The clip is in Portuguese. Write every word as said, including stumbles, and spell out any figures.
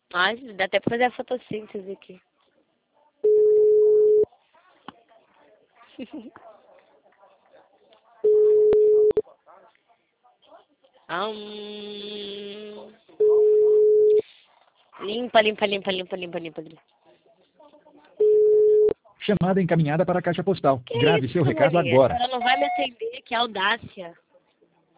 Ai, dá até pra fazer a fotossíntese aqui. Hum... Limpa, limpa, limpa, limpa, limpa, limpa, limpa. Chamada encaminhada para a caixa postal. Que Grave isso, seu recado Maria? agora. Ela não vai me atender, que audácia.